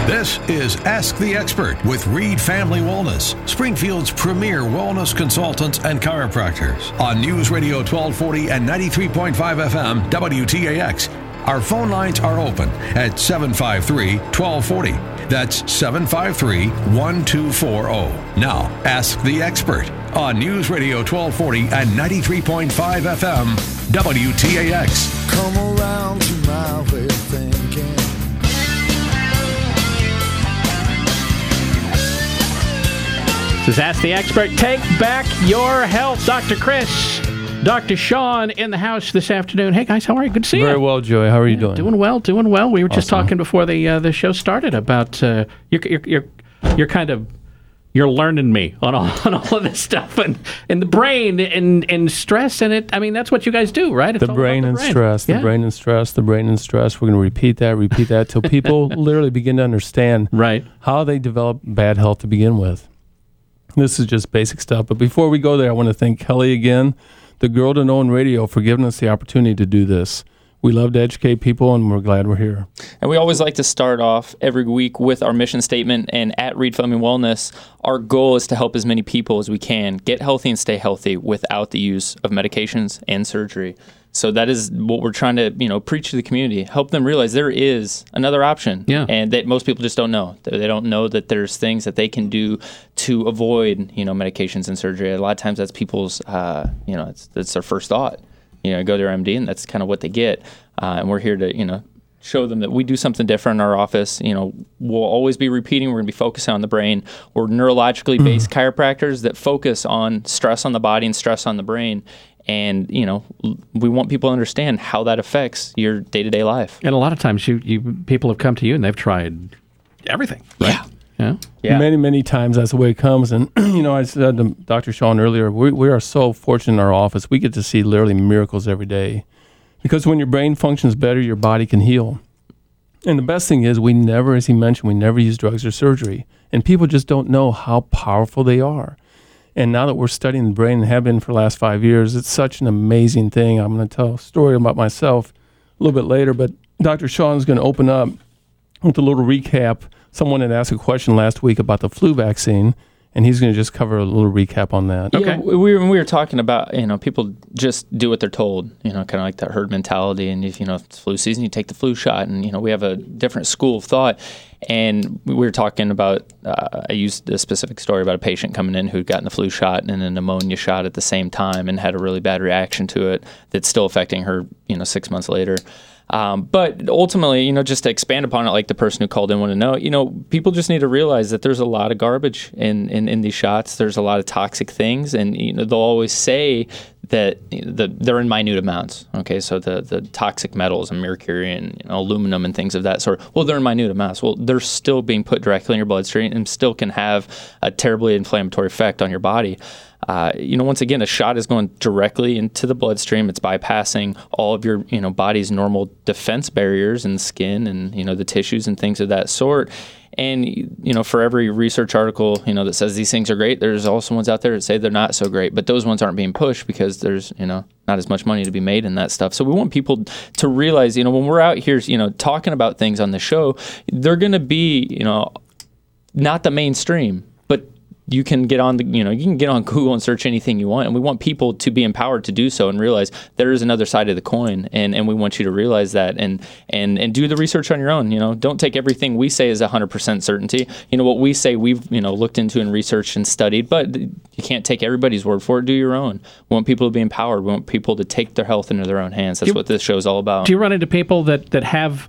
This is Ask the Expert with Reed Family Wellness, Springfield's premier wellness consultants and chiropractors. On News Radio 1240 and 93.5 FM WTAX. Our phone lines are open at 753-1240. That's 753-1240. Now, Ask the Expert on News Radio 1240 and 93.5 FM WTAX. Come around to my way of thinking. This is Ask the Expert. Take back your health. Dr. Chris, Dr. Sean in the house this afternoon. Hey, guys, how are you? Good to see you. Very well, Joey. How are you doing? Doing well. We were just talking before the show started about you're kind of you're learning me on all of this stuff and the brain and stress and it. I mean, that's what you guys do, right? It's the brain and stress. The brain and stress. The brain and stress. We're going to repeat that till people literally begin to understand how they develop bad health to begin with. This is just basic stuff. But before we go there, I want to thank Kelly again, the Girl to Know in Radio, for giving us the opportunity to do this. We love to educate people, and we're glad we're here. And we always like to start off every week with our mission statement. And at Reed Family Wellness, our goal is to help as many people as we can get healthy and stay healthy without the use of medications and surgery. So that is what we're trying to, preach to the community, help them realize there is another option, and that most people just don't know. They don't know that there's things that they can do to avoid, medications and surgery. A lot of times that's people's, that's their first thought. Go to their MD, and that's kind of what they get. And we're here to, show them that we do something different in our office. We'll always be repeating. We're going to be focusing on the brain. We're neurologically based chiropractors that focus on stress on the body and stress on the brain. And, we want people to understand how that affects your day-to-day life. And a lot of times people have come to you and they've tried everything, right? Yeah. Many, many times that's the way it comes. And, I said to Dr. Sean earlier, we are so fortunate in our office. We get to see literally miracles every day. Because when your brain functions better, your body can heal. And the best thing is we never, as he mentioned, we never use drugs or surgery. And people just don't know how powerful they are. And now that we're studying the brain and have been for the last 5 years, it's such an amazing thing. I'm going to tell a story about myself a little bit later, but Dr. Sean is going to open up with a little recap. Someone had asked a question last week about the flu vaccine, and he's going to just cover a little recap on that. Okay. Yeah, we were talking about, people just do what they're told, kind of like that herd mentality. And if, it's flu season, you take the flu shot. And, we have a different school of thought. And we were talking about, I used a specific story about a patient coming in who'd gotten the flu shot and a pneumonia shot at the same time and had a really bad reaction to it that's still affecting her, 6 months later. But ultimately, just to expand upon it, like the person who called in wanted to know, people just need to realize that there's a lot of garbage in these shots. There's a lot of toxic things, and they'll always say that they're in minute amounts. Okay, so the toxic metals and mercury and aluminum and things of that sort. Well, they're in minute amounts. Well, they're still being put directly in your bloodstream and still can have a terribly inflammatory effect on your body. Once again, a shot is going directly into the bloodstream. It's bypassing all of your, body's normal defense barriers and skin and, the tissues and things of that sort. And, for every research article, that says these things are great, there's also ones out there that say they're not so great. But those ones aren't being pushed because there's, not as much money to be made in that stuff. So we want people to realize, when we're out here, talking about things on the show, they're going to be, not the mainstream. You can get on Google and search anything you want, and we want people to be empowered to do so and realize there is another side of the coin, and we want you to realize that and do the research on your own. Don't take everything we say as 100% certainty. What we say we've looked into and researched and studied, but you can't take everybody's word for it. Do your own. We want people to be empowered. We want people to take their health into their own hands. That's what this show is all about. Do you run into people that have?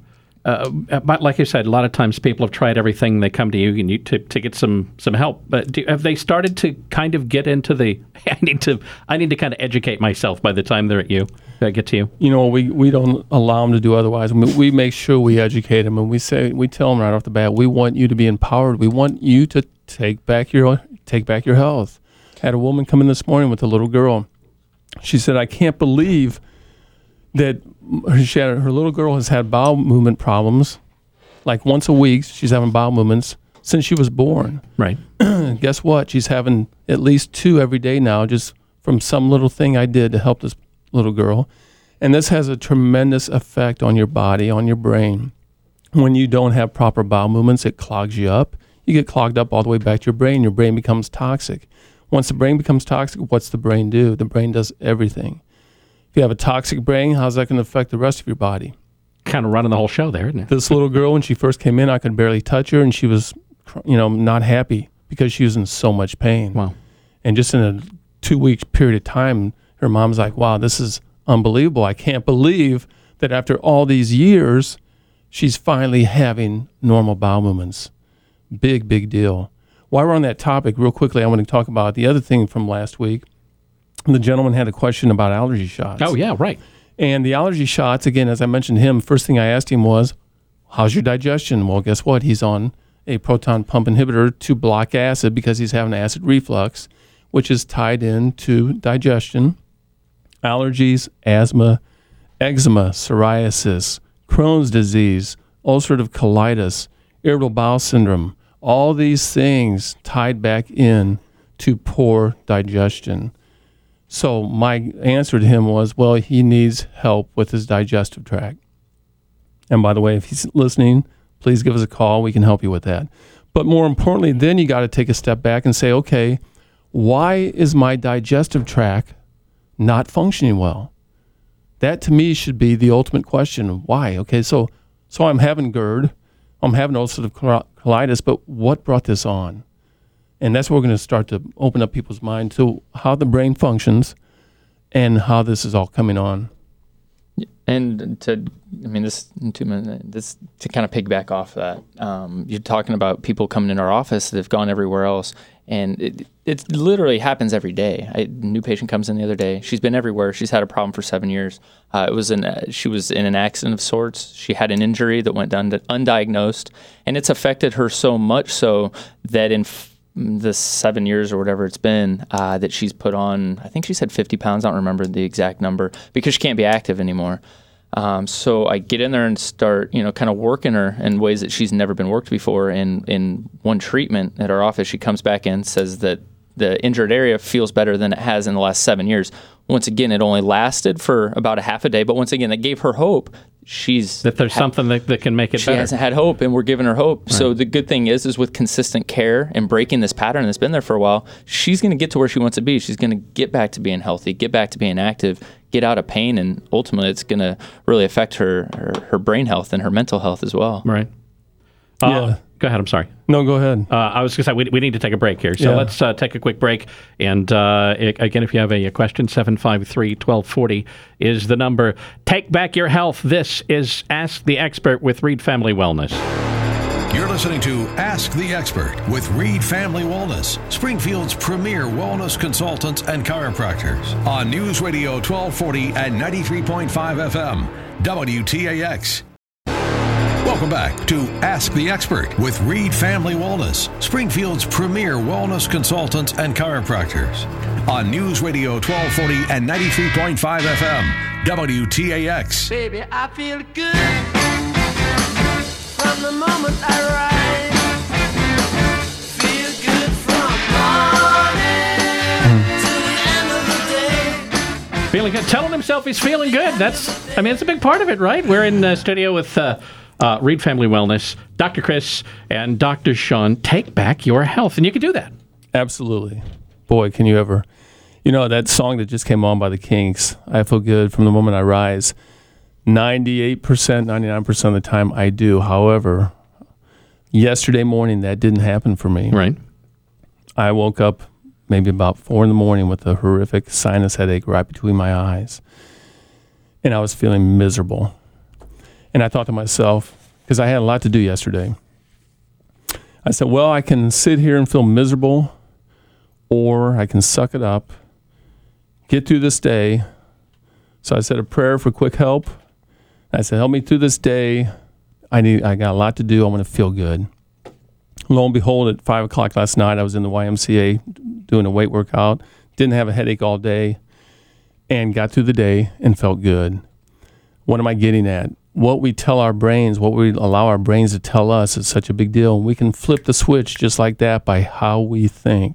But like you said, a lot of times people have tried everything. They come to you and to get some help. But have they started to kind of get into the? I need to kind of educate myself by the time they're at you. Get to you. We don't allow them to do otherwise. We make sure we educate them, and we tell them right off the bat, we want you to be empowered. We want you to take back your health. I had a woman come in this morning with a little girl. She said, "I can't believe that." Her little girl has had bowel movement problems, like once a week. She's having bowel movements since she was born. Right. Guess what? She's having at least 2 every day now, just from some little thing I did to help this little girl. And this has a tremendous effect on your body, on your brain. When you don't have proper bowel movements, it clogs you up. You get clogged up all the way back to your brain. Your brain becomes toxic. Once the brain becomes toxic, what's the brain do? The brain does everything. If you have a toxic brain, how's that going to affect the rest of your body? Kind of running the whole show there, isn't it? This little girl, when she first came in, I could barely touch her, and she was, not happy because she was in so much pain. Wow. And just in a 2-week period of time, her mom's like, wow, this is unbelievable. I can't believe that after all these years, she's finally having normal bowel movements. Big, big deal. While we're on that topic, real quickly, I want to talk about the other thing from last week. The gentleman had a question about allergy shots. Oh, yeah, right. And the allergy shots, again, as I mentioned to him, first thing I asked him was, how's your digestion? Well, guess what? He's on a proton pump inhibitor to block acid because he's having acid reflux, which is tied into digestion, allergies, asthma, eczema, psoriasis, Crohn's disease, ulcerative colitis, irritable bowel syndrome, all these things tied back in to poor digestion. So my answer to him was, well, he needs help with his digestive tract. And by the way, if he's listening, please give us a call. We can help you with that. But more importantly, then you got to take a step back and say, okay, why is my digestive tract not functioning well? That to me should be the ultimate question. Why? Okay, so I'm having GERD, I'm having ulcerative colitis, but what brought this on? And that's where we're going to start to open up people's mind to how the brain functions and how this is all coming on. And to kind of piggyback off that, you're talking about people coming in our office that have gone everywhere else, and it literally happens every day. A new patient comes in the other day. She's been everywhere. She's had a problem for 7 years. She was in an accident of sorts. She had an injury that went undiagnosed, and it's affected her so much so that in the 7 years or whatever it's been, that she's put on, I think she said 50 pounds. I don't remember the exact number because she can't be active anymore. So I get in there and start, kind of working her in ways that she's never been worked before. And in one treatment at our office, she comes back in, says that the injured area feels better than it has in the last 7 years. Once again, it only lasted for about a half a day, but once again, that gave her hope. That there's something that can make it better. She hasn't had hope, and we're giving her hope. Right. So the good thing is with consistent care and breaking this pattern that's been there for a while, she's going to get to where she wants to be. She's going to get back to being healthy, get back to being active, get out of pain, and ultimately it's going to really affect her brain health and her mental health as well. Right. Yeah. Go ahead. I'm sorry. No, go ahead. I was going to say we need to take a break here. So let's take a quick break. And again, if you have a question, 753-1240 is the number. Take back your health. This is Ask the Expert with Reed Family Wellness. You're listening to Ask the Expert with Reed Family Wellness, Springfield's premier wellness consultants and chiropractors. On News Radio 1240 and 93.5 FM, WTAX. Welcome back to Ask the Expert with Reed Family Wellness, Springfield's premier wellness consultants and chiropractors. On News Radio 1240 and 93.5 FM, WTAX. Baby, I feel good from the moment I rise. Feel good from morning to the end of the day. Feeling good. Telling himself he's feeling good. It's a big part of it, right? We're in studio with Reed Family Wellness, Dr. Chris and Dr. Sean. Take back your health, and you can do that. Absolutely. Boy, can you ever. That song that just came on by the Kinks, I Feel Good from the Moment I Rise, 98%, 99% of the time I do. However, yesterday morning, that didn't happen for me. Right. I woke up maybe about 4 a.m. with a horrific sinus headache right between my eyes, and I was feeling miserable. And I thought to myself, because I had a lot to do yesterday, I said, well, I can sit here and feel miserable, or I can suck it up, get through this day. So I said a prayer for quick help. I said, help me through this day. I got a lot to do. I want to feel good. Lo and behold, at 5 o'clock last night, I was in the YMCA doing a weight workout. Didn't have a headache all day, and got through the day and felt good. What am I getting at? What we tell our brains, what we allow our brains to tell us is such a big deal. We can flip the switch just like that by how we think.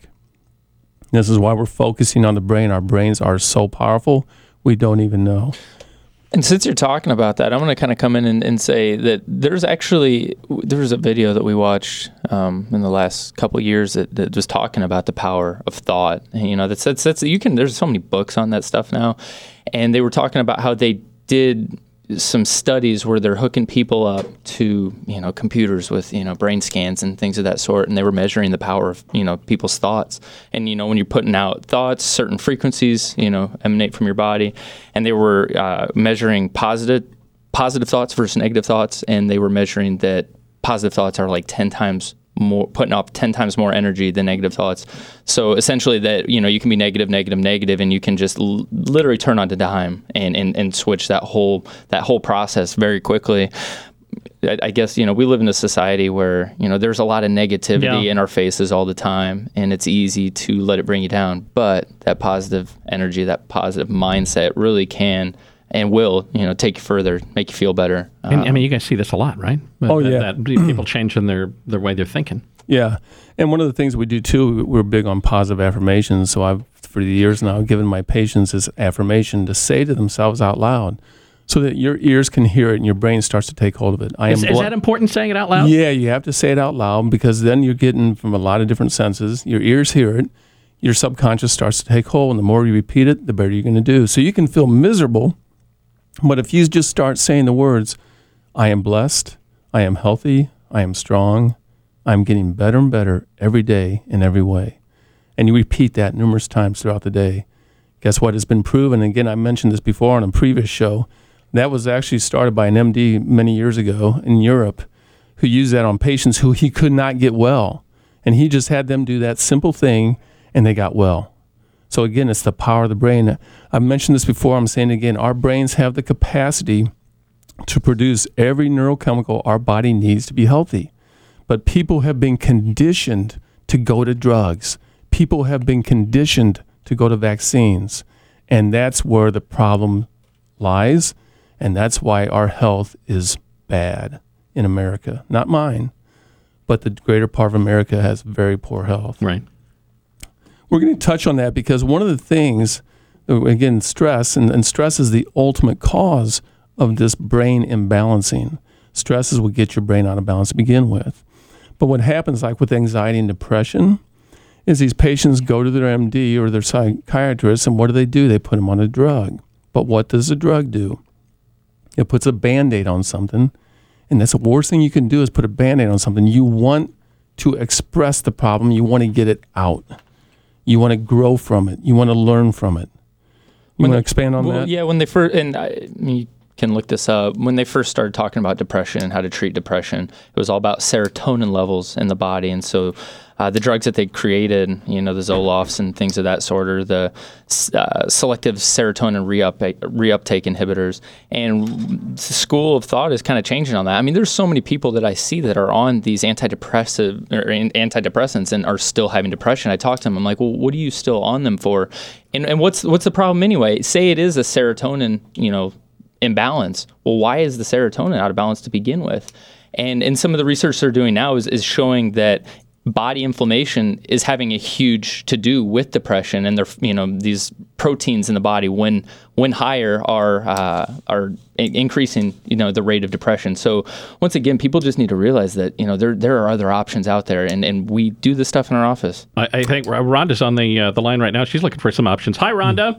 This is why we're focusing on the brain. Our brains are so powerful, we don't even know. And since you're talking about that, I'm going to kind of come in and say that there was a video that we watched in the last couple of years that was talking about the power of thought. And, there's so many books on that stuff now, and they were talking about how they did some studies where they're hooking people up to, computers with, brain scans and things of that sort. And they were measuring the power of, people's thoughts. And, when you're putting out thoughts, certain frequencies, emanate from your body. And they were measuring positive thoughts versus negative thoughts. And they were measuring that positive thoughts are like 10 times more, putting off 10 times more energy than negative thoughts. So essentially that, you can be negative, and you can just literally turn on the dime and switch that whole process very quickly. I guess, we live in a society where, there's a lot of negativity in our faces all the time, and it's easy to let it bring you down. But that positive energy, that positive mindset really can and will, take you further, make you feel better. And you guys see this a lot, right? Yeah. That people changing their way they're thinking. Yeah. And one of the things we do too, we're big on positive affirmations. So I've, for years now, given my patients this affirmation to say to themselves out loud so that your ears can hear it and your brain starts to take hold of it. Is that important, saying it out loud? Yeah, you have to say it out loud because then you're getting from a lot of different senses. Your ears hear it. Your subconscious starts to take hold. And the more you repeat it, the better you're going to do. So you can feel miserable. But if you just start saying the words, I am blessed, I am healthy, I am strong, I'm getting better and better every day in every way, and you repeat that numerous times throughout the day, guess what? It's been proven, and again, I mentioned this before on a previous show, that was actually started by an MD many years ago in Europe who used that on patients who he could not get well, and he just had them do that simple thing, and they got well. So again, it's the power of the brain. I've mentioned this before. I'm saying it again. Our brains have the capacity to produce every neurochemical our body needs to be healthy. But people have been conditioned to go to drugs. People have been conditioned to go to vaccines. And that's where the problem lies. And that's why our health is bad in America. Not mine, but the greater part of America has very poor health. Right. We're going to touch on that because one of the things, again, stress, and stress is the ultimate cause of this brain imbalancing. Stress is what gets your brain out of balance to begin with. But what happens, like with anxiety and depression, is these patients go to their MD or their psychiatrist, and what do? They put them on a drug. But what does the drug do? It puts a Band-Aid on something, and that's the worst thing you can do is put a Band-Aid on something. You want to express the problem. You want to get it out. You want to grow from it. You want to learn from it. You want to expand on that? Yeah, when they first, you can look this up, when they first started talking about depression and how to treat depression, it was all about serotonin levels in the body. And so the drugs that they created, the Zolofts and things of that sort, are the selective serotonin reuptake inhibitors. And the school of thought is kind of changing on that. I mean, there's so many people that I see that are on these antidepressants and are still having depression. I talk to them. I'm like, well, what are you still on them for? And what's the problem anyway? Say it is a serotonin, imbalance. Well, why is the serotonin out of balance to begin with? And some of the research they're doing now is showing that body inflammation is having a huge to do with depression, and these proteins in the body when higher are increasing the rate of depression. So once again, people just need to realize that there are other options out there, and we do this stuff in our office. I think Rhonda's on the line right now. She's looking for some options. Hi, Rhonda.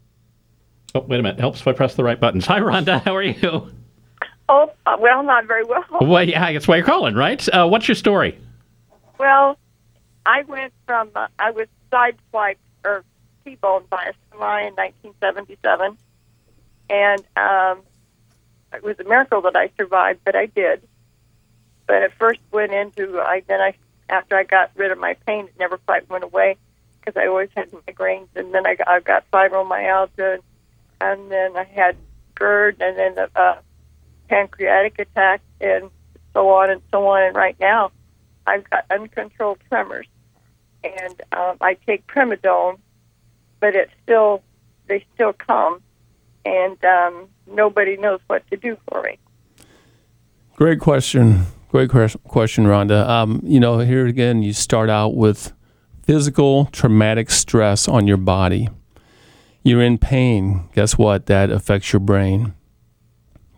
Oh, wait a minute. Helps if I press the right buttons. Hi, Rhonda. How are you? Oh, well, not very well. Well, yeah, that's why you're calling, right? What's your story? Well, I went from, I was sideswiped or T-boned by a semi in 1977. And it was a miracle that I survived, but I did. But it first went into, after I got rid of my pain, it never quite went away because I always had migraines. And then I got fibromyalgia, and then I had GERD, and then a pancreatic attack, and so on and so on. And right now, I've got uncontrolled tremors, and I take Primadone, but they still come, and nobody knows what to do for me. Great question. Great question, Rhonda. Here again, you start out with physical traumatic stress on your body. You're in pain. Guess what? That affects your brain.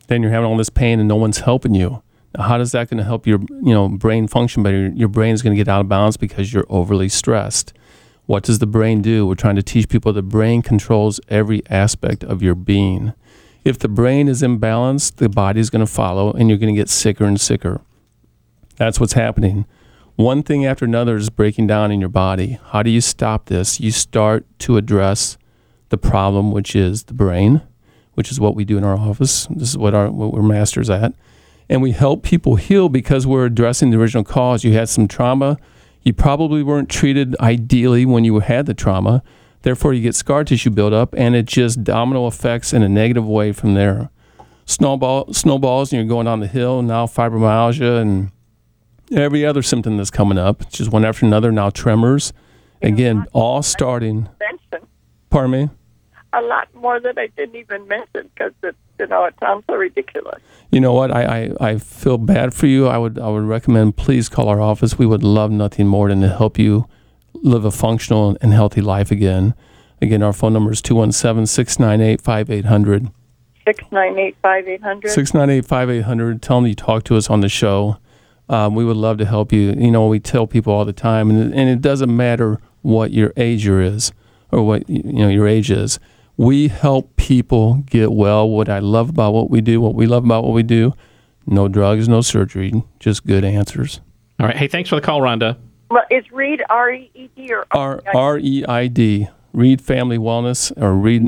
Then you're having all this pain and no one's helping you. Now, how is that going to help your brain function better? Your brain is going to get out of balance because you're overly stressed. What does the brain do? We're trying to teach people the brain controls every aspect of your being. If the brain is imbalanced, the body is going to follow and you're going to get sicker and sicker. That's what's happening. One thing after another is breaking down in your body. How do you stop this? You start to address the problem, which is the brain, which is what we do in our office. This is what we're masters at. And we help people heal because we're addressing the original cause. You had some trauma. You probably weren't treated ideally when you had the trauma. Therefore, you get scar tissue buildup, and it just domino effects in a negative way from there. Snowballs, and you're going down the hill. Now fibromyalgia and every other symptom that's coming up. It's just one after another. Now tremors. Again, all starting. Pardon me? A lot more that I didn't even mention because it sounds so ridiculous. You know what? I feel bad for you. I would recommend please call our office. We would love nothing more than to help you live a functional and healthy life again. Again, our phone number is 217-698-5800. 698-5800. 698-5800. Tell them you talked to us on the show. We would love to help you. We tell people all the time, and it doesn't matter what your age is or what your age is. We help people get well. What I love about what we do, what we love about what we do, no drugs, no surgery, just good answers. All right. Hey, thanks for the call, Rhonda. Well, is REID R-E-E-D or R-E-I-D? REID Family Wellness, or REID,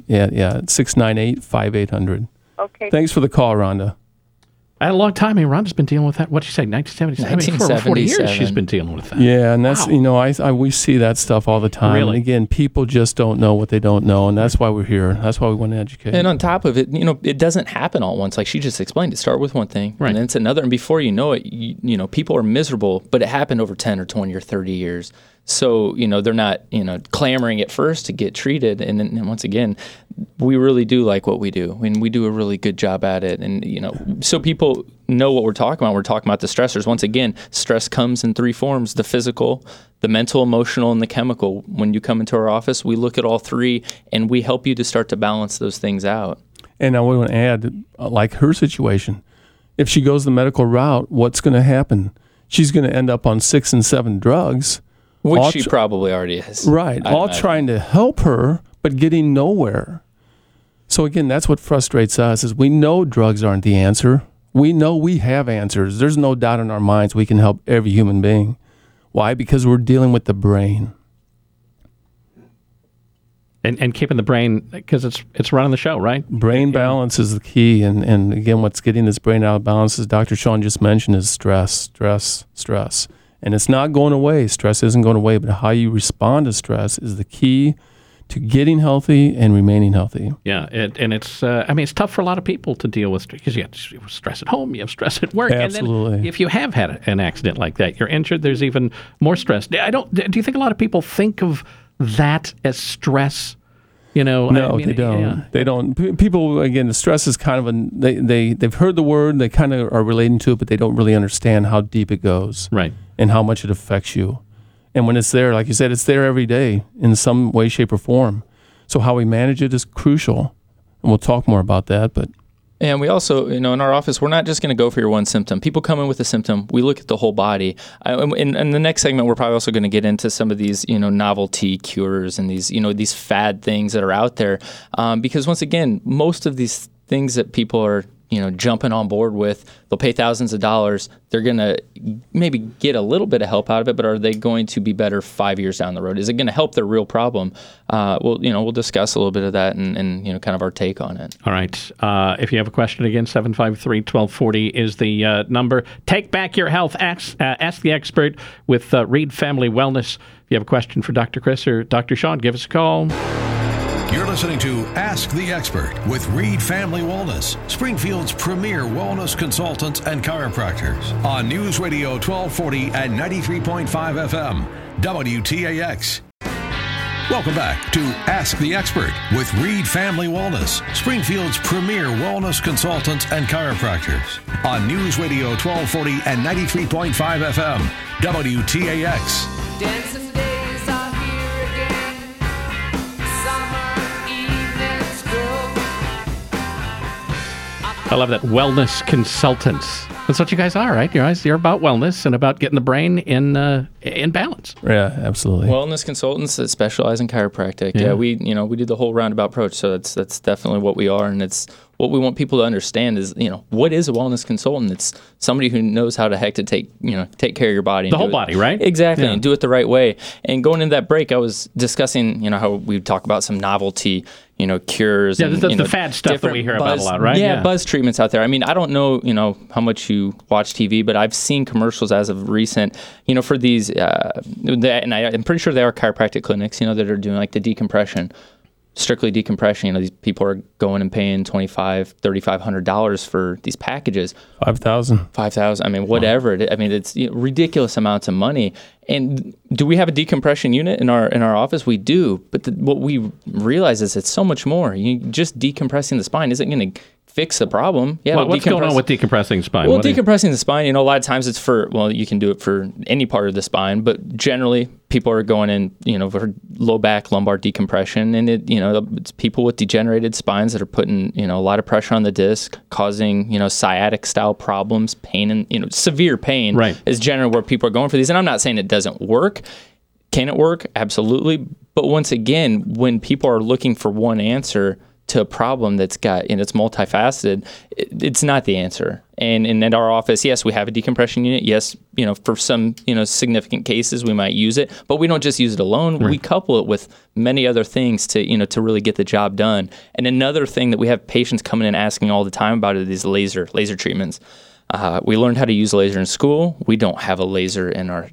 698-5800. Okay. Thanks for the call, Rhonda. I had a long time. Rhonda's been dealing with that. What did you say, 1977? For over 40 years she's been dealing with that. Yeah, and that's, we see that stuff all the time. Really? And again, people just don't know what they don't know, and that's why we're here. That's why we want to educate. And on top of it, it doesn't happen all at once. Like she just explained, it start with one thing, right, and then it's another, and before you know it, people are miserable, but it happened over 10 or 20 or 30 years. So, they're not, clamoring at first to get treated. And then once again, we really do like what we do, and we do a really good job at it. And, so people know what we're talking about. We're talking about the stressors. Once again, stress comes in three forms: the physical, the mental, emotional, and the chemical. When you come into our office, we look at all three, and we help you to start to balance those things out. And I want to add, like her situation, if she goes the medical route, what's going to happen? She's going to end up on 6 and 7 drugs. Which she probably already is. Right. All trying to help her, but getting nowhere. So again, that's what frustrates us, is we know drugs aren't the answer. We know we have answers. There's no doubt in our minds we can help every human being. Why? Because we're dealing with the brain. And keeping the brain, because it's running the show, right? Brain balance is the key. And again, what's getting this brain out of balance, as Dr. Sean just mentioned, is stress. And it's not going away. Stress isn't going away, but how you respond to stress is the key to getting healthy and remaining healthy. Yeah, and it's it's tough for a lot of people to deal with, because you have stress at home, you have stress at work. Absolutely. And then if you have had an accident like that, you're injured, there's even more stress. Do you think a lot of people think of that as stress? No, they don't. Yeah. They don't. People, again, the stress is kind of they've heard the word, they kind of are relating to it, but they don't really understand how deep it goes. Right. And how much it affects you. And when it's there, like you said, it's there every day in some way, shape, or form. So how we manage it is crucial. And we'll talk more about that, but... And we also, in our office, we're not just going to go for your one symptom. People come in with a symptom. We look at the whole body. In the next segment, we're probably also going to get into some of these, novelty cures and these fad things that are out there. Because once again, most of these things that people are, jumping on board with, they'll pay thousands of dollars. They're going to maybe get a little bit of help out of it, but are they going to be better 5 years down the road? Is it going to help their real problem? We'll discuss a little bit of that and kind of our take on it. All right. If you have a question, again, 753-1240 is the number. Take back your health. Ask the expert with REID Family Wellness. If you have a question for Dr. Chris or Dr. Sean, give us a call. You're listening to Ask the Expert with REID Family Wellness, Springfield's premier wellness consultants and chiropractors, on News Radio 1240 and 93.5 FM, WTAX. Welcome back to Ask the Expert with REID Family Wellness, Springfield's premier wellness consultants and chiropractors, on News Radio 1240 and 93.5 FM, WTAX. Dancing days are here again. Summer evenings go. I I love that. Wellness consultants. That's what you guys are, right? You're about wellness and about getting the brain in balance. Yeah, absolutely. Wellness consultants that specialize in chiropractic. Yeah. Yeah, we do the whole roundabout approach. So that's definitely what we are, and it's what we want people to understand is, what is a wellness consultant? It's somebody who knows how the heck to take care of your body. The whole body, right? Exactly, Yeah. and do it the right way. And going into that break, I was discussing, how we talk about some novelty, cures. Yeah, and, the fad stuff that we hear about a lot, right? Yeah, buzz treatments out there. I mean, I don't know, how much you watch TV, but I've seen commercials as of recent, for these, and I'm pretty sure they are chiropractic clinics, that are doing like the decompression. Strictly decompression. These people are going and paying $2,500, $3,500 for these packages. $5,000. I mean, whatever. It's ridiculous amounts of money. And do we have a decompression unit in our office? We do. But what we realize is it's so much more. Just decompressing the spine isn't going to fix the problem. Yeah. What's going on with decompressing spine? Well, decompressing the spine, a lot of times it's you can do it for any part of the spine, but generally people are going in, for low back, lumbar decompression, and it's people with degenerated spines that are putting, a lot of pressure on the disc, causing, sciatic style problems, pain, and, severe pain right. is generally where people are going for these. And I'm not saying it doesn't work. Can it work? Absolutely. But once again, when people are looking for one answer to a problem that's got, it's multifaceted, it's not the answer. And at our office, yes, we have a decompression unit. Yes, for some, significant cases, we might use it, but we don't just use it alone. Right. We couple it with many other things to, to really get the job done. And another thing that we have patients coming in asking all the time about is laser treatments. We learned how to use laser in school. We don't have a laser in our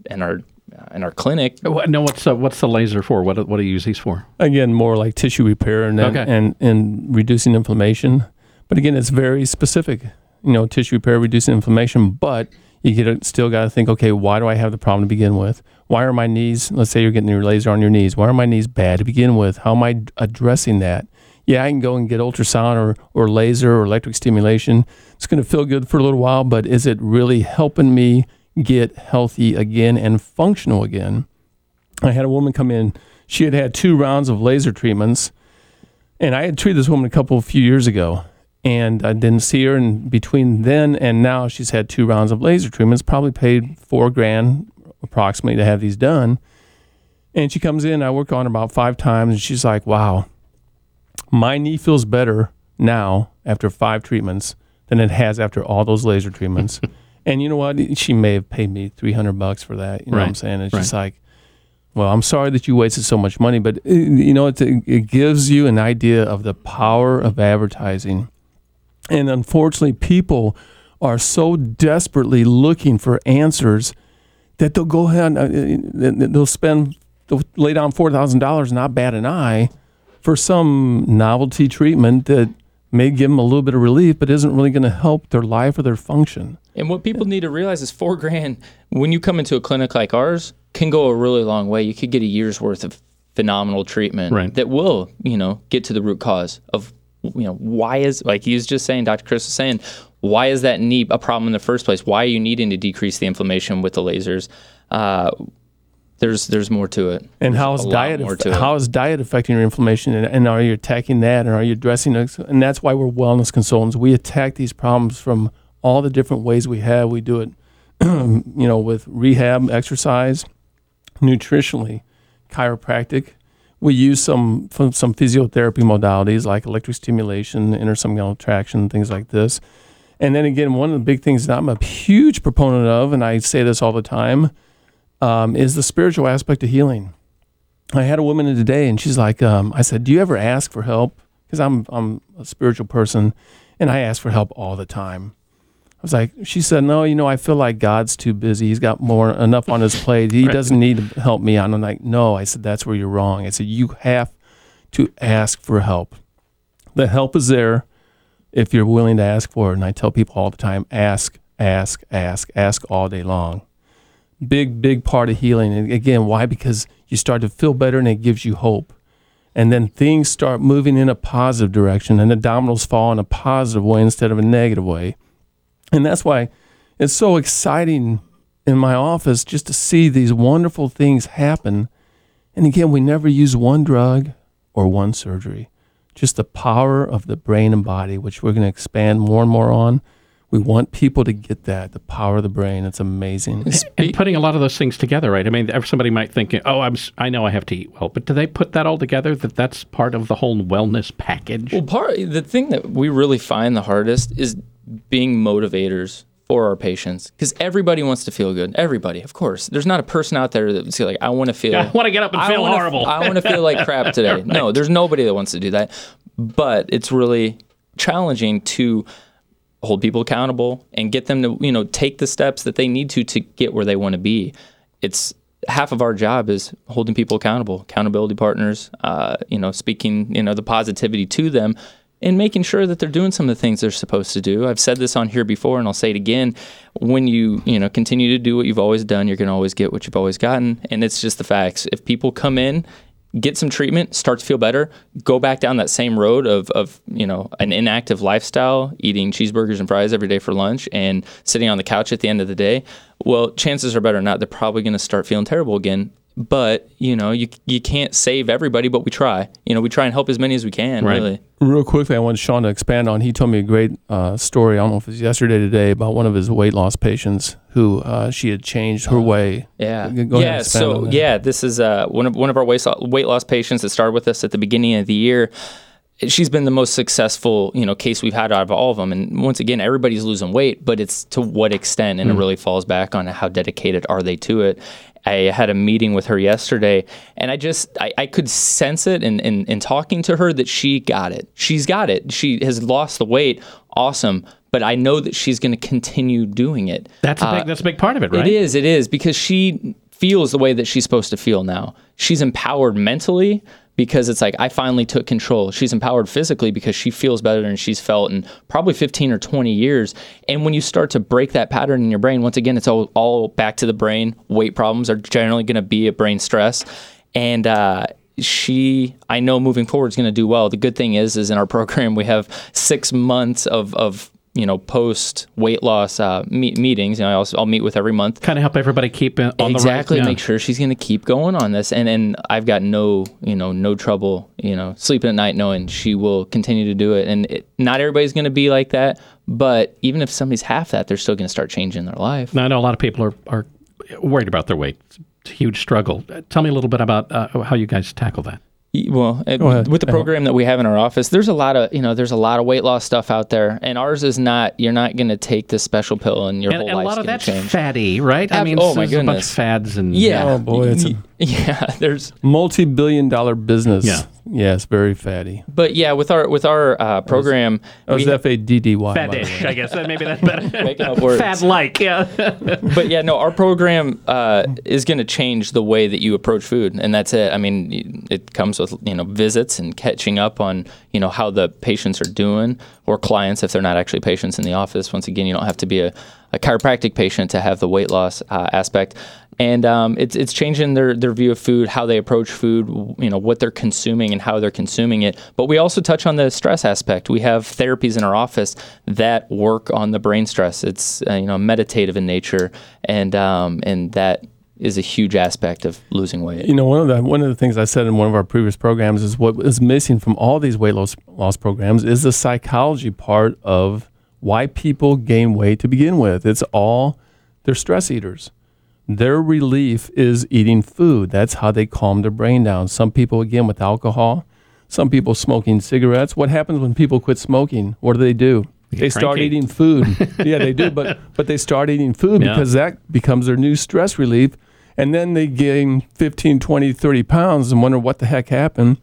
clinic. No, what's the laser for? What do you use these for? Again, more like tissue repair and reducing inflammation. But again, it's very specific. Tissue repair, reducing inflammation. But you still got to think, okay, why do I have the problem to begin with? Why are my knees? Let's say you're getting your laser on your knees. Why are my knees bad to begin with? How am I addressing that? Yeah, I can go and get ultrasound or laser or electric stimulation. It's going to feel good for a little while, but is it really helping me get healthy again and functional again? I had a woman come in. She had 2 rounds of laser treatments, and I had treated this woman a few years ago, and I didn't see her. And between then and now, she's had 2 rounds of laser treatments. Probably paid $4,000 approximately to have these done. And she comes in. I work on her about 5 times, and she's like, "Wow, my knee feels better now after 5 treatments than it has after all those laser treatments." And you know what? She may have paid me $300 for that. You know what I'm saying? It's just like, well, I'm sorry that you wasted so much money, but it gives you an idea of the power of advertising. And unfortunately, people are so desperately looking for answers that they'll go ahead and they'll lay down $4,000, not bat an eye, for some novelty treatment that may give them a little bit of relief, but isn't really going to help their life or their function. And what people need to realize is $4,000, when you come into a clinic like ours, can go a really long way. You could get a year's worth of phenomenal treatment that will, get to the root cause of, why is, like he was just saying, Dr. Chris was saying, why is that knee a problem in the first place? Why are you needing to decrease the inflammation with the lasers? There's more to it. And how is diet affecting your inflammation? And are you attacking that? And are you addressing it? And that's why we're wellness consultants. We attack these problems from all the different ways we have. We do it, with rehab, exercise, nutritionally, chiropractic. We use some physiotherapy modalities like electric stimulation, intersubmental traction, things like this. And then again, one of the big things that I'm a huge proponent of, and I say this all the time, is the spiritual aspect of healing. I had a woman in today, and she's like, I said, "Do you ever ask for help?" Because I'm a spiritual person, and I ask for help all the time. I was like, she said, "No, I feel like God's too busy. He's got enough on his plate. He doesn't need to help me out." And I'm like, "No," I said, "that's where you're wrong." I said, "You have to ask for help. The help is there if you're willing to ask for it." And I tell people all the time, ask all day long. Big part of healing. And again, why? Because you start to feel better and it gives you hope. And then things start moving in a positive direction and the dominoes fall in a positive way instead of a negative way. And that's why it's so exciting in my office just to see these wonderful things happen. And again, we never use one drug or one surgery. just the power of the brain and body, which we're going to expand more and more on. We want people to get that, the power of the brain. It's amazing. And putting a lot of those things together, right? I mean, somebody might think, I know I have to eat well, but do they put that all together, that's part of the whole wellness package? Well, the thing that we really find the hardest is being motivators for our patients, because everybody wants to feel good. Everybody, of course. There's not a person out there that's like, I want to feel... I want to get up and feel horrible. I want to feel like crap today. Right. No, there's nobody that wants to do that. But it's really challenging to hold people accountable and get them to, take the steps that they need to get where they want to be. It's half of our job is holding people accountable, accountability partners, speaking, the positivity to them and making sure that they're doing some of the things they're supposed to do. I've said this on here before, and I'll say it again. When you continue to do what you've always done, you're going to always get what you've always gotten. And it's just the facts. If people come in, get some treatment, start to feel better, go back down that same road of an inactive lifestyle, eating cheeseburgers and fries every day for lunch and sitting on the couch at the end of the day, well, chances are better not. They're probably going to start feeling terrible again. But, you can't save everybody, but we try. We try and help as many as we can, right. Really. Real quickly, I wanted Sean to expand on. He told me a great story, I don't know if it was yesterday or today, about one of his weight loss patients who she had changed her way. Yeah. Go ahead and expand on that. This is one of our weight loss patients that started with us at the beginning of the year. She's been the most successful, case we've had out of all of them. And once again, everybody's losing weight, but it's to what extent, and it really falls back on how dedicated are they to it. I had a meeting with her yesterday, and I could sense it in talking to her that she got it. She's got it. She has lost the weight. Awesome. But I know that she's going to continue doing it. That's a big part of it, right? It is, because she feels the way that she's supposed to feel now. She's empowered mentally, because it's like, I finally took control. She's empowered physically because she feels better than she's felt in probably 15 or 20 years. And when you start to break that pattern in your brain, once again, it's all back to the brain. Weight problems are generally going to be a brain stress. And I know moving forward is going to do well. The good thing is in our program, we have 6 months of post weight loss meetings. I'll meet with every month. Kind of help everybody keep on the right. Exactly. Make sure she's going to keep going on this, and I've got no trouble, sleeping at night knowing she will continue to do it. And not everybody's going to be like that, but even if somebody's half that, they're still going to start changing their life. Now, I know a lot of people are worried about their weight. It's a huge struggle. Tell me a little bit about how you guys tackle that. Well, with the program that we have in our office, there's a lot of weight loss stuff out there, and ours is not. You're not going to take this special pill and your whole life's going to change. And a lot of that's fatty, right? I mean, oh my goodness, a bunch of fads and Oh boy, it's there's multi-billion-dollar business. Yeah, it's very fatty. But with our program, was FADDY. Fad-ish, I guess. Maybe that's better. Making up words. Fad-like, yeah. But our program is going to change the way that you approach food, and that's it. I mean, it comes with visits and catching up on how the patients are doing, or clients if they're not actually patients in the office. Once again, you don't have to be a chiropractic patient to have the weight loss aspect. And it's changing their view of food, how they approach food, what they're consuming and how they're consuming it. But we also touch on the stress aspect. We have therapies in our office that work on the brain stress. It's meditative in nature, and that is a huge aspect of losing weight. One of the things I said in one of our previous programs is what is missing from all these weight loss programs is the psychology part of why people gain weight to begin with. They're stress eaters. Their relief is eating food. That's how they calm their brain down. Some people, again, with alcohol. Some people smoking cigarettes. What happens when people quit smoking? What do? They start eating food. Yeah, they do. But they start eating food because that becomes their new stress relief. And then they gain 15, 20, 30 pounds and wonder what the heck happened.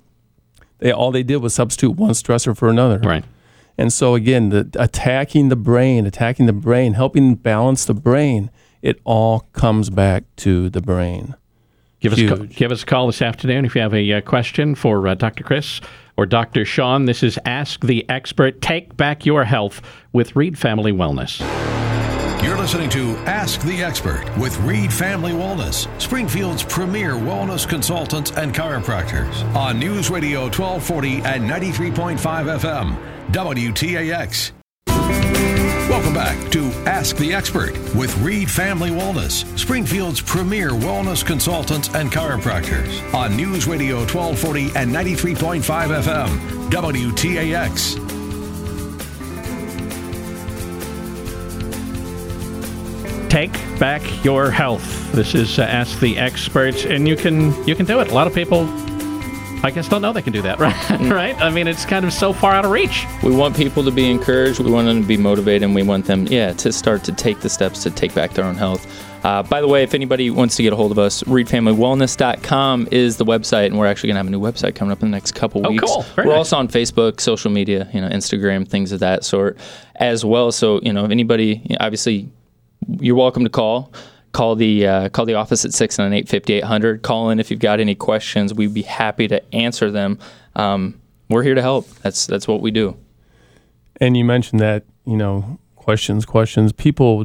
All they did was substitute one stressor for another. Right. And so, again, attacking the brain, helping balance the brain, it all comes back to the brain. Give us a call this afternoon if you have a question for Dr. Chris or Dr. Sean. This is Ask the Expert. Take back your health with Reed Family Wellness. You're listening to Ask the Expert with Reed Family Wellness, Springfield's premier wellness consultants and chiropractors, on News Radio 1240 and 93.5 FM, WTAX. Welcome back to Ask the Expert with Reed Family Wellness, Springfield's premier wellness consultants and chiropractors on News Radio 1240 and 93.5 FM, WTAX. Take back your health. This is Ask the Experts, and you can do it. A lot of people, I guess, don't know they can do that, right? Right? I mean, it's kind of so far out of reach. We want people to be encouraged. We want them to be motivated, and we want them, to start to take the steps to take back their own health. By the way, if anybody wants to get a hold of us, reedfamilywellness.com is the website, and we're actually going to have a new website coming up in the next couple weeks. Oh, cool. Very we're nice. also on Facebook, social media, Instagram, things of that sort as well. So, if anybody, obviously, you're welcome to call. Call the office at 698-5800. Call in if you've got any questions. We'd be happy to answer them. We're here to help. That's what we do. And you mentioned that, questions. People,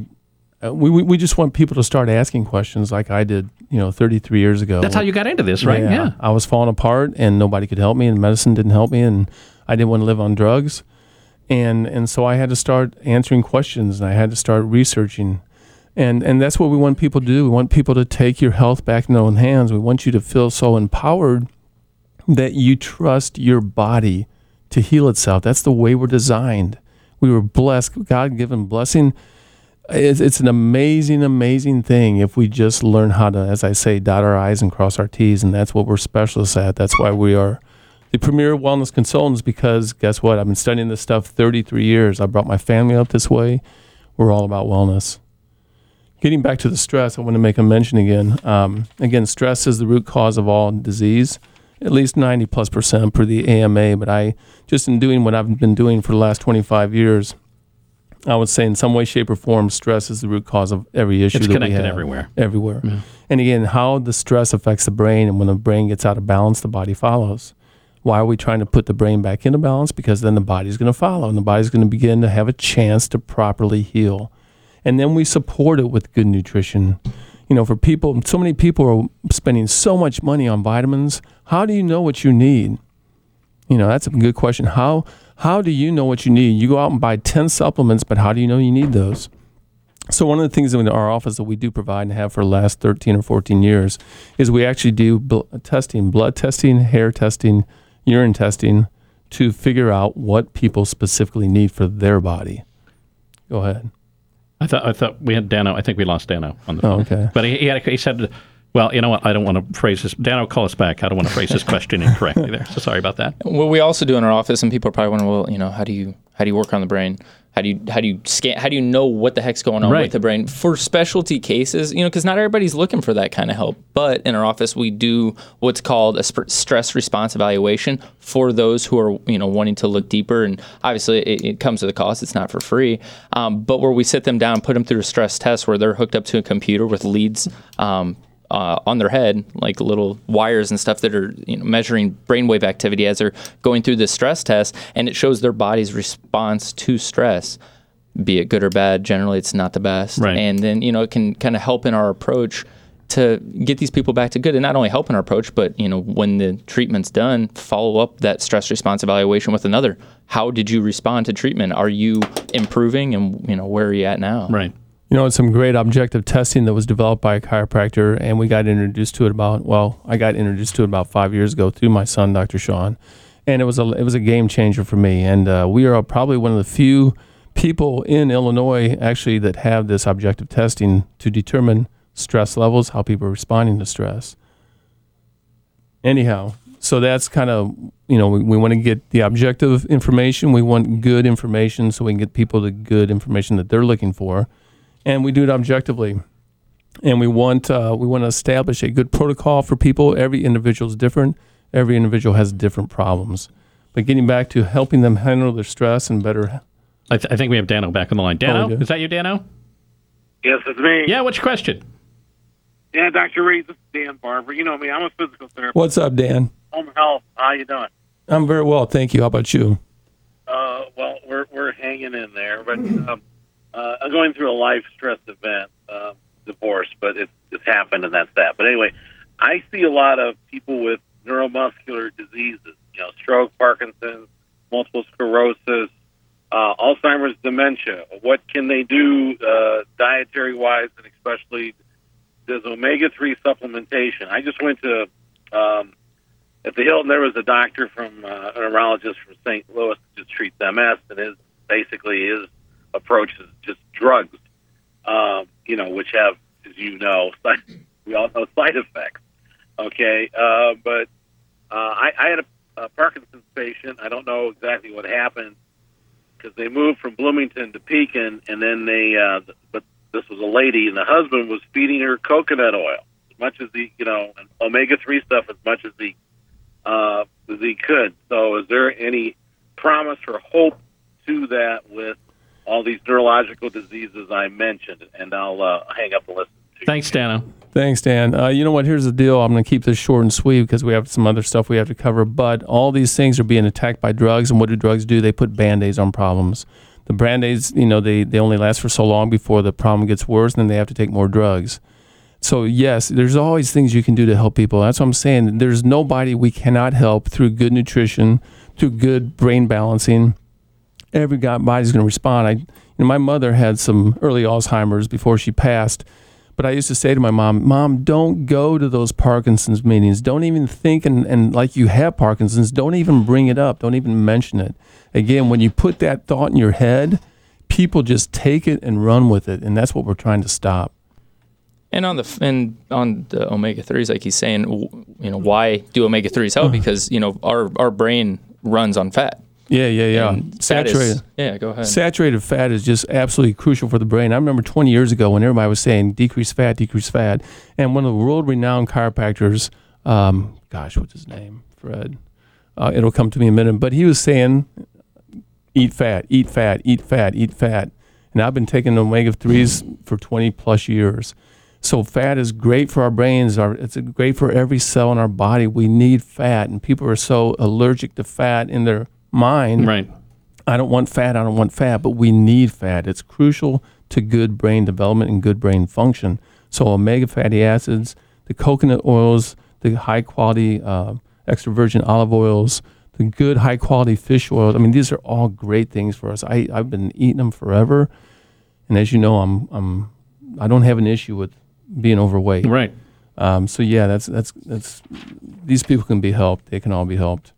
we just want people to start asking questions like I did, 33 years ago. That's how you got into this, right? Yeah. I was falling apart and nobody could help me and medicine didn't help me and I didn't want to live on drugs. And so I had to start answering questions and I had to start researching. And that's what we want people to do. We want people to take your health back in their own hands. We want you to feel so empowered that you trust your body to heal itself. That's the way we're designed. We were blessed, God-given blessing. It's an amazing, amazing thing if we just learn how to, as I say, dot our I's and cross our T's, and that's what we're specialists at. That's why we are the premier wellness consultants, because guess what? I've been studying this stuff 33 years. I brought my family up this way. We're all about wellness. Getting back to the stress, I want to make a mention again. Again, stress is the root cause of all disease, at least 90+% per the AMA. But I, just in doing what I've been doing for the last 25 years, I would say in some way, shape, or form, stress is the root cause of every issue It's that we connected have. everywhere. Everywhere. Yeah. And again, how the stress affects the brain, and when the brain gets out of balance, the body follows. Why are we trying to put the brain back into balance? Because then the body's going to follow, and the body's going to begin to have a chance to properly heal. And then we support it with good nutrition. For people, so many people are spending so much money on vitamins. How do you know what you need? That's a good question. How do you know what you need? You go out and buy 10 supplements, but how do you know you need those? So one of the things in our office that we do provide and have for the last 13 or 14 years is we actually do blood testing, hair testing, urine testing to figure out what people specifically need for their body. Go ahead. I thought we had Dano. I think we lost Dano on the phone. Oh, okay. But he said, well, you know what? I don't want to phrase this. Dano, call us back. I don't want to phrase this question incorrectly there. So sorry about that. What we also do in our office, and people are probably wondering, well, how do you work on the brain? How do you scan? How do you know what the heck's going on with the brain? For specialty cases, because not everybody's looking for that kind of help. But in our office, we do what's called a stress response evaluation for those who are, wanting to look deeper. And obviously, it comes with a cost. It's not for free. But where we sit them down, put them through a stress test where they're hooked up to a computer with leads on their head, like little wires and stuff that are measuring brainwave activity as they're going through this stress test, and it shows their body's response to stress, be it good or bad. Generally, it's not the best. Right. And then, it can kind of help in our approach to get these people back to good, and not only help in our approach, but, when the treatment's done, follow up that stress response evaluation with another. How did you respond to treatment? Are you improving, and, where are you at now? Right. It's some great objective testing that was developed by a chiropractor, and we got introduced to it I got introduced to it about 5 years ago through my son, Dr. Sean, and it was a game changer for me. And we are probably one of the few people in Illinois actually that have this objective testing to determine stress levels, how people are responding to stress. Anyhow, so that's kind of, we want to get the objective information. We want good information so we can get people the good information that they're looking for. And we do it objectively. And we want to establish a good protocol for people. Every individual is different. Every individual has different problems. But getting back to helping them handle their stress and better. I think we have Dano back on the line. Dano, we do? is that you, Dano? Yes, it's me. Yeah, what's your question? Yeah, Dr. Reed, this is Dan Barber. You know me, I'm a physical therapist. What's up, Dan? Home health, how you doing? I'm very well, thank you. How about you? Well, we're hanging in there, but I'm going through a life stress event, divorce, but it's happened and that's that. But anyway, I see a lot of people with neuromuscular diseases, stroke, Parkinson's, multiple sclerosis, Alzheimer's, dementia. What can they do dietary-wise, and especially does omega-3 supplementation? I just went to at the Hilton. There was a doctor from a neurologist from St. Louis that just treats MS, and his approach is just drugs, which have, as you know, we all know side effects. Okay, but I had a Parkinson's patient. I don't know exactly what happened because they moved from Bloomington to Pekin, and then but this was a lady, and the husband was feeding her coconut oil as much as and omega-3 stuff as much as he could. So, is there any promise or hope to that with all these neurological diseases I mentioned? And I'll hang up and listen to you. Thanks, Dano. Thanks, Dan. You know what? Here's the deal. I'm going to keep this short and sweet because we have some other stuff we have to cover. But all these things are being attacked by drugs. And what do drugs do? They put Band-Aids on problems. The Band-Aids, they only last for so long before the problem gets worse, and then they have to take more drugs. So, yes, there's always things you can do to help people. That's what I'm saying. There's nobody we cannot help through good nutrition, through good brain balancing. Every body's going to respond. My mother had some early Alzheimer's before she passed. But I used to say to my Mom, don't go to those Parkinson's meetings. Don't even think and like you have Parkinson's. Don't even bring it up. Don't even mention it. Again, when you put that thought in your head, people just take it and run with it, and that's what we're trying to stop. And on the omega-3s, like he's saying, why do omega-3s help? Because our brain runs on fat. Yeah. Saturated. Go ahead. Saturated fat is just absolutely crucial for the brain. I remember 20 years ago when everybody was saying decrease fat. And one of the world-renowned chiropractors, what's his name? Fred. It'll come to me in a minute. But he was saying, eat fat. And I've been taking omega-3s for 20-plus years. So fat is great for our brains. It's great for every cell in our body. We need fat. And people are so allergic to fat in their mind. Right. I don't want fat, but we need fat. It's crucial to good brain development and good brain function. So omega fatty acids, the coconut oils, the high quality extra virgin olive oils, the good high quality fish oils. I mean, these are all great things for us. I've been eating them forever, and as you know, I don't have an issue with being overweight. Right. So yeah, that's these people can be helped. They can all be helped.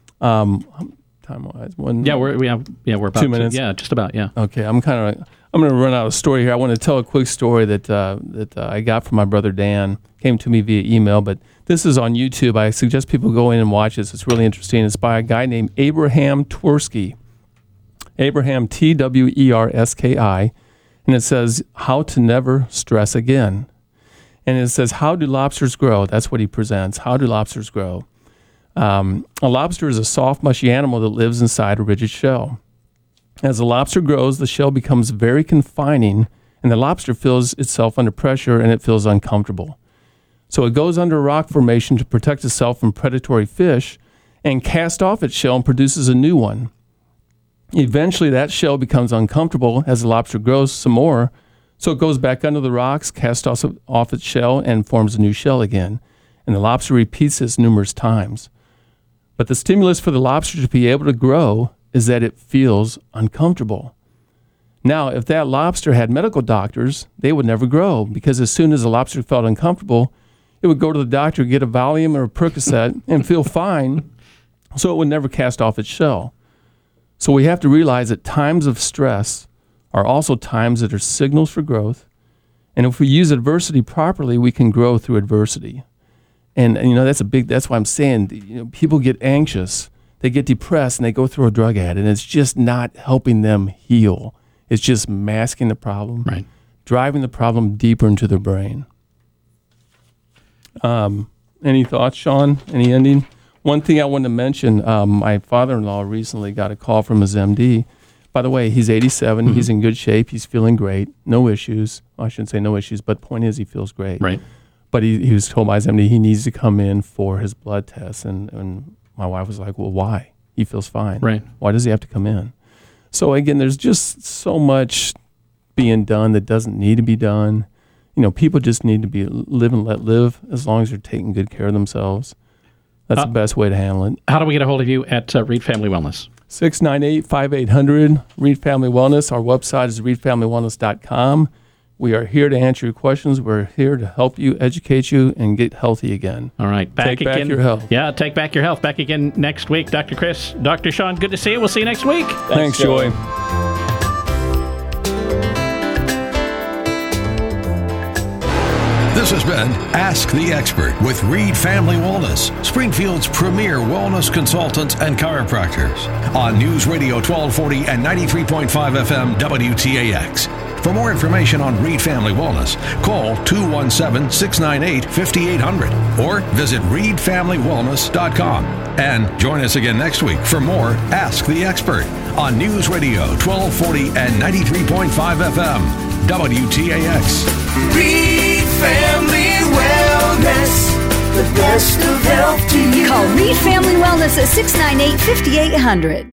Time-wise, we're about 2 minutes. Just about. Okay, I'm going to run out of story here. I want to tell a quick story that I got from my brother Dan. Came to me via email, but this is on YouTube. I suggest people go in and watch this. It's really interesting. It's by a guy named Abraham Twerski. Abraham Twerski, and it says how to never stress again. And it says, how do lobsters grow? That's what he presents. How do lobsters grow? A lobster is a soft, mushy animal that lives inside a rigid shell. As the lobster grows, the shell becomes very confining, and the lobster feels itself under pressure, and it feels uncomfortable. So it goes under a rock formation to protect itself from predatory fish and casts off its shell and produces a new one. Eventually, that shell becomes uncomfortable as the lobster grows some more, so it goes back under the rocks, casts off its shell, and forms a new shell again. And the lobster repeats this numerous times. But the stimulus for the lobster to be able to grow is that it feels uncomfortable. Now, if that lobster had medical doctors, they would never grow, because as soon as the lobster felt uncomfortable, it would go to the doctor, get a Valium or a Percocet, and feel fine, so it would never cast off its shell. So we have to realize that times of stress are also times that are signals for growth, and if we use adversity properly, we can grow through adversity. And that's why I'm saying, people get anxious, they get depressed, and they go through a drug addict, and it's just not helping them heal. It's just masking the problem, right, driving the problem deeper into their brain. Any thoughts, Sean? Any ending? One thing I wanted to mention, my father-in-law recently got a call from his MD. By the way, he's 87. Mm-hmm. He's in good shape. He's feeling great. No issues. Well, I shouldn't say no issues, but the point is he feels great. Right. But he was told by his MD he needs to come in for his blood test. And my wife was like, well, why? He feels fine. Right. Why does he have to come in? So, again, there's just so much being done that doesn't need to be done. People just need to be live and let live as long as they're taking good care of themselves. That's the best way to handle it. How do we get a hold of you at Reed Family Wellness? 698-5800, Reed Family Wellness. Our website is reedfamilywellness.com. We are here to answer your questions. We're here to help you, educate you, and get healthy again. All right. Take back your health. Yeah, take back your health. Back again next week. Dr. Chris, Dr. Sean, good to see you. We'll see you next week. Thanks, Joey. This has been Ask the Expert with Reed Family Wellness, Springfield's premier wellness consultants and chiropractors on News Radio 1240 and 93.5 FM WTAX. For more information on Reed Family Wellness, call 217-698-5800 or visit reedfamilywellness.com. And join us again next week for more Ask the Expert on News Radio 1240 and 93.5 FM WTAX. Reed Family Wellness, the best of health to you. Call Reed Family Wellness at 698-5800.